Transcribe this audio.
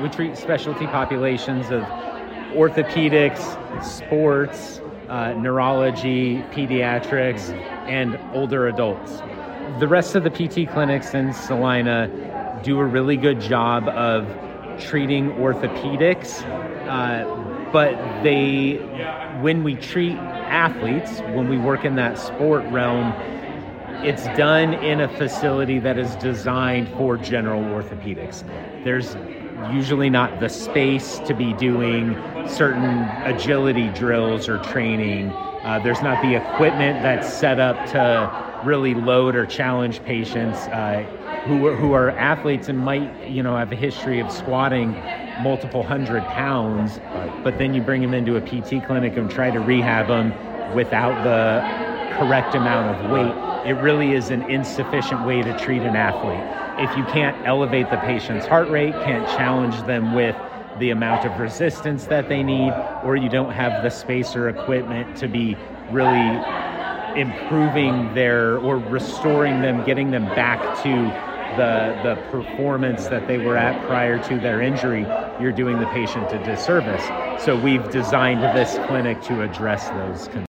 We treat specialty populations of orthopedics, sports, neurology, pediatrics, and older adults. The rest of the PT clinics in Salina do a really good job of treating orthopedics, but when we treat athletes, when we work in that sport realm, it's done in a facility that is designed for general orthopedics. There's usually not the space to be doing certain agility drills or training. There's not the equipment that's set up to really load or challenge patients who are athletes and might, have a history of squatting multiple hundred pounds, but then you bring them into a PT clinic and try to rehab them without the correct amount of weight. It really is an insufficient way to treat an athlete. If you can't elevate the patient's heart rate, can't challenge them with the amount of resistance that they need, or you don't have the space or equipment to be really improving or restoring them, getting them back to the performance that they were at prior to their injury, you're doing the patient a disservice. So we've designed this clinic to address those concerns.